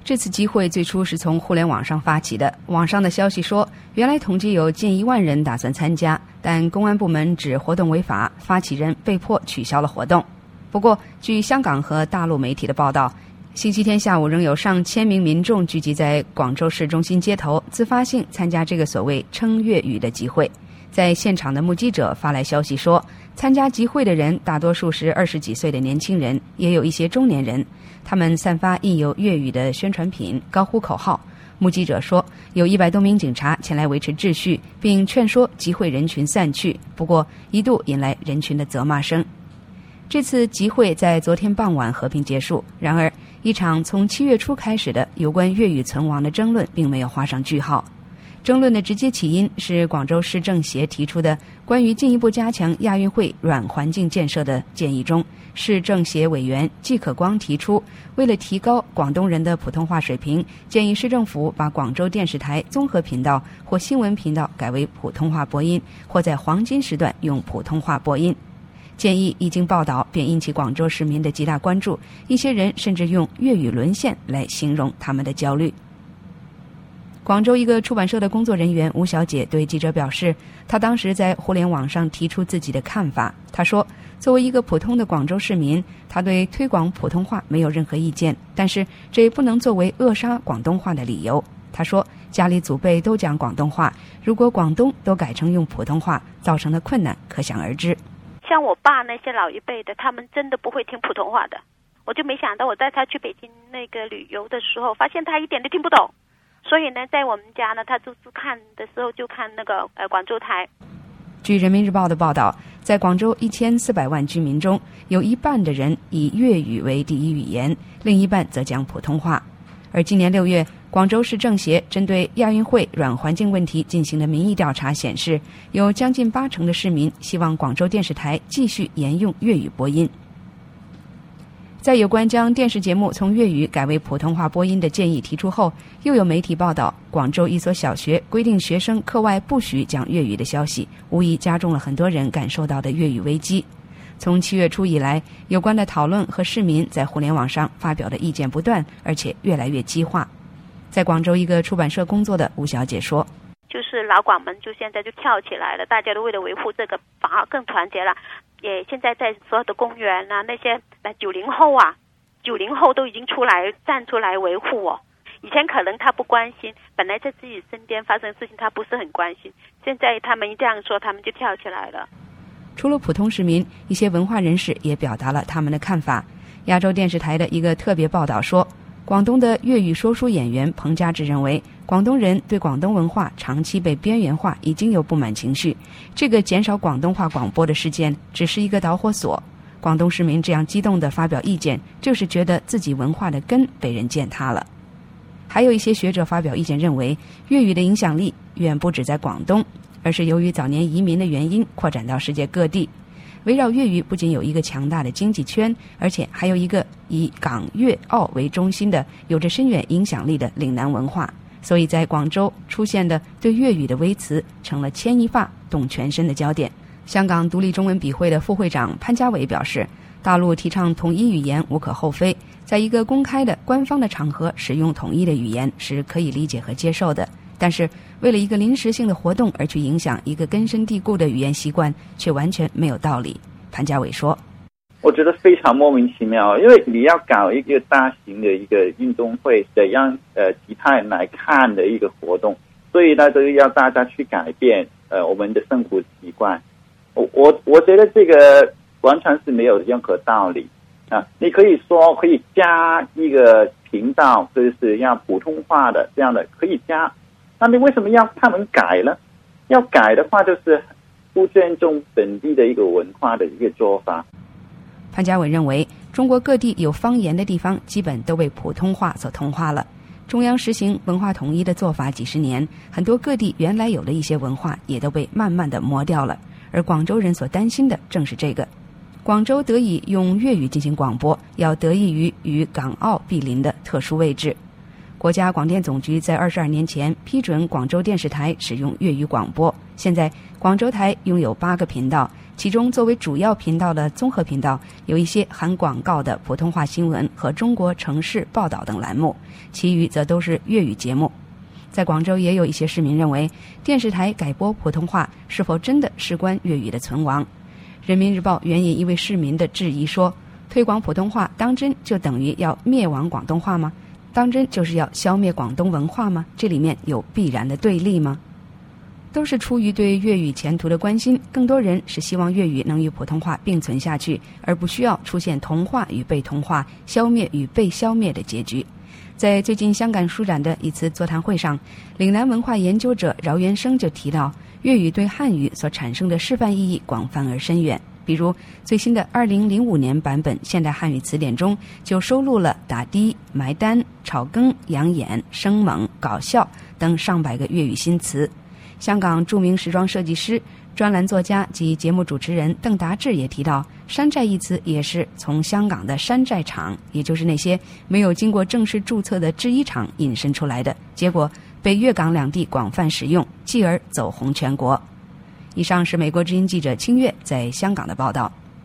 这次集会最初是从互联网上发起的，网上的消息说，原来统计有近1万人打算参加，但公安部门指活动违法，发起人被迫取消了活动。不过，据香港和大陆媒体的报道，星期天下午仍有上千名民众聚集在广州市中心街头，自发性参加这个所谓称粤语的集会。在现场的目击者发来消息说，参加集会的人大多数是20几岁的年轻人，也有一些中年人，他们散发印有粤语的宣传品，高呼口号。目击者说，有100多名警察前来维持秩序，并劝说集会人群散去，不过一度引来人群的责骂声。这次集会在昨天傍晚和平结束，然而一场从7月初开始的有关粤语存亡的争论并没有画上句号。争论的直接起因是广州市政协提出的关于进一步加强亚运会软环境建设的建议中，市政协委员季可光提出，为了提高广东人的普通话水平，建议市政府把广州电视台综合频道或新闻频道改为普通话播音，或在黄金时段用普通话播音。建议一经报道便引起广州市民的极大关注，一些人甚至用粤语沦陷来形容他们的焦虑。广州一个出版社的工作人员吴小姐对记者表示，她当时在互联网上提出自己的看法。她说，作为一个普通的广州市民，她对推广普通话没有任何意见，但是这也不能作为扼杀广东话的理由。她说，家里祖辈都讲广东话，如果广东都改成用普通话，造成的困难可想而知。 像我爸那些老一辈的，他们真的不会听普通话的。我就没想到，我带他去北京那个旅游的时候，发现他一点都听不懂。所以呢，在我们家呢，他就是看的时候就看那个广州台。 据人民日报的报道，在广州1400万居民中，有1半的人以粤语为第一语言，另一半则讲普通话。而今年6月，广州市政协针对亚运会软环境问题进行的民意调查显示，有将近80%的市民希望广州电视台继续沿用粤语播音。在有关将电视节目从粤语改为普通话播音的建议提出后，又有媒体报道，广州一所小学规定学生课外不许讲粤语的消息，无疑加重了很多人感受到的粤语危机。从7月初以来，有关的讨论和市民在互联网上发表的意见不断，而且越来越激化。在广州一个出版社工作的吴小姐说， 就是老广们就现在就跳起来了，大家都为了维护这个反而更团结了。也现在在所有的公园啊，那些90后都已经站出来维护哦。以前可能他不关心，本来在自己身边发生的事情他不是很关心，现在他们一这样说，他们就跳起来了。 除了普通市民，一些文化人士也表达了他们的看法。亚洲电视台的一个特别报道说，广东的粤语说书演员彭家志认为，广东人对广东文化长期被边缘化已经有不满情绪，这个减少广东话广播的事件只是一个导火索。广东市民这样激动地发表意见，就是觉得自己文化的根被人践踏了。还有一些学者发表意见认为，粤语的影响力远不止在广东，而是由于早年移民的原因扩展到世界各地。围绕粤语不仅有一个强大的经济圈，而且还有一个以港粤澳为中心的有着深远影响力的岭南文化，所以在广州出现的对粤语的微词成了牵一发动全身的焦点。香港独立中文笔会的副会长潘家伟表示，大陆提倡统一语言无可厚非，在一个公开的官方的场合使用统一的语言是可以理解和接受的，但是为了一个临时性的活动而去影响一个根深蒂固的语言习惯，却完全没有道理。潘家伟说， 我觉得非常莫名其妙，因为你要搞一个大型的一个运动会，得让其他人来看的一个活动，所以呢，就要大家去改变我们的生活习惯。我觉得这个完全是没有任何道理啊！你可以说可以加一个频道，就是要普通话的这样的可以加，那你为什么要他们改呢？要改的话，就是不尊重本地的一个文化的一个做法。 潘家伟认为，中国各地有方言的地方基本都被普通话所同化了。中央实行文化统一的做法几十年，很多各地原来有的一些文化也都被慢慢的磨掉了。而广州人所担心的正是这个。广州得以用粤语进行广播，要得益于与港澳毗邻的特殊位置。 国家广电总局在22年前批准广州电视台使用粤语广播。现在广州台拥有8个频道，其中作为主要频道的综合频道有一些含广告的普通话新闻和中国城市报道等栏目，其余则都是粤语节目。在广州也有一些市民认为，电视台改播普通话是否真的事关粤语的存亡。人民日报援引一位市民的质疑说，推广普通话当真就等于要灭亡广东话吗？当真就是要消灭广东文化吗？这里面有必然的对立吗？都是出于对粤语前途的关心，更多人是希望粤语能与普通话并存下去，而不需要出现同化与被同化、消灭与被消灭的结局。在最近香港书展的一次座谈会上，岭南文化研究者饶元生就提到，粤语对汉语所产生的示范意义广泛而深远。比如最新的2005年版本现代汉语词典中就收录了打的、埋单、炒羹、养眼、生猛、搞笑等上百个粤语新词。香港著名时装设计师、专栏作家及节目主持人邓达智也提到，山寨一词也是从香港的山寨厂，也就是那些没有经过正式注册的制衣厂引申出来的，结果被粤港两地广泛使用，继而走红全国。以上是美国之音记者清月在香港的报道。